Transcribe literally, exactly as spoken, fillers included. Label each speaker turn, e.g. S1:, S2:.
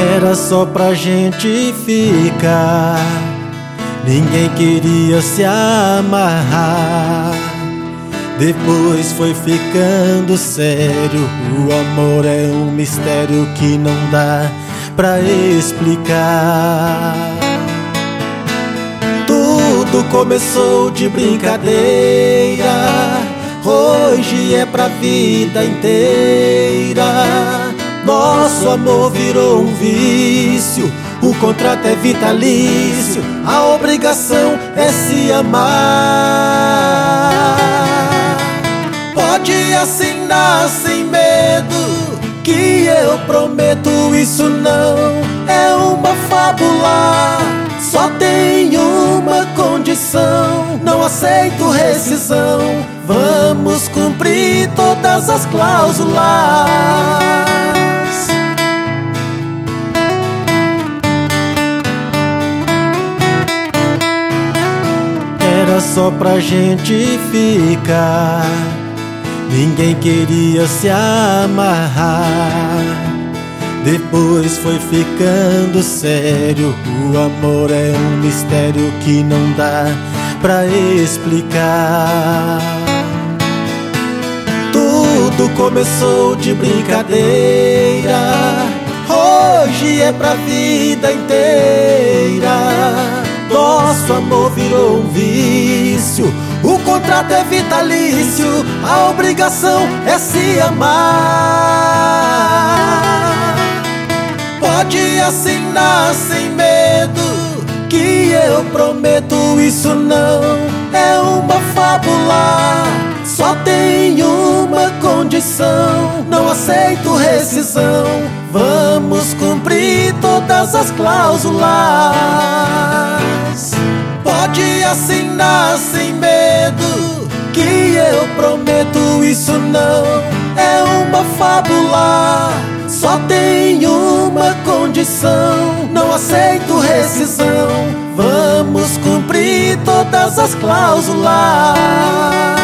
S1: Era só pra gente ficar, ninguém queria se amarrar. Depois foi ficando sério, o amor é um mistério que não dá pra explicar. Tudo começou de brincadeira, hoje é pra vida inteira. Nosso amor virou um vício, o contrato é vitalício, a obrigação é se amar. Pode assinar sem medo, que eu prometo, isso não é uma fábula. Só tem uma condição, não aceito rescisão, vamos cumprir todas as cláusulas. Era só pra gente ficar, ninguém queria se amarrar. Depois foi ficando sério, o amor é um mistério que não dá pra explicar. Tudo começou de brincadeira, hoje é pra vida inteira. Nosso amor virou um vício, o contrato é vitalício, a obrigação é se amar. Pode assinar sem medo, que eu prometo, isso não é uma fábula. Só tem uma condição, não aceito rescisão, vamos cumprir todas as cláusulas. Pode assinar sem medo, que eu prometo, isso não é uma fábula. Só tem uma condição, não aceito rescisão, vamos cumprir todas as cláusulas.